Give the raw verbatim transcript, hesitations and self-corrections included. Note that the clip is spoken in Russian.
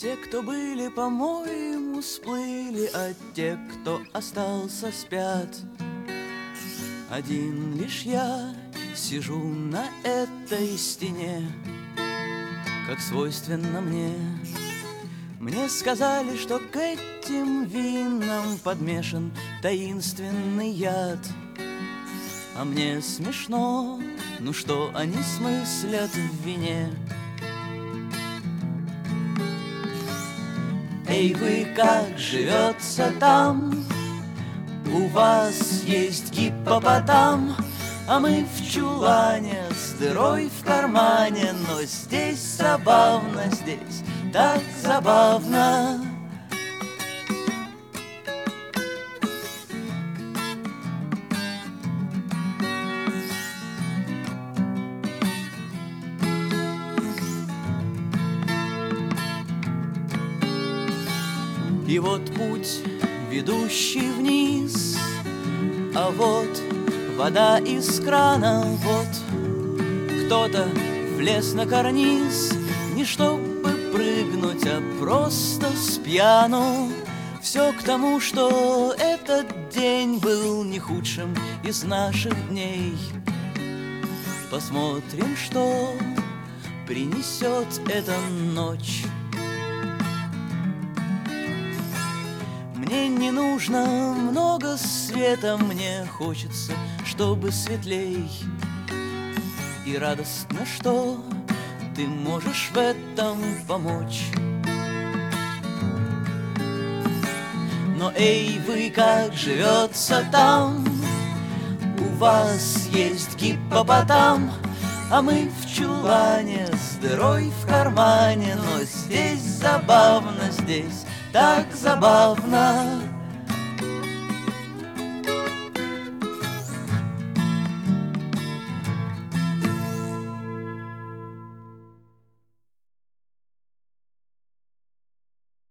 Все, кто были, по-моему, сплыли, а те, кто остался, спят. Один лишь я сижу на этой стене, как свойственно мне. Мне сказали, что к этим винам подмешан таинственный яд. А мне смешно, ну что они смыслят в вине? Эй, вы, как живется там? У вас есть гиппопотам, а мы в чулане с дырой в кармане. Но здесь забавно, здесь так забавно. И вот путь, ведущий вниз, а вот вода из крана, вот кто-то влез на карниз, не чтобы прыгнуть, а просто с пьяну. Все к тому, что этот день был не худшим из наших дней. Посмотрим, что принесет эта ночь. Мне не нужно много света, мне хочется, чтобы светлей. И радостно, что ты можешь в этом помочь. Но эй, вы, как живется там? У вас есть гиппопотам, а мы в чулане с дырой в кармане. Но здесь забавно, здесь так забавно.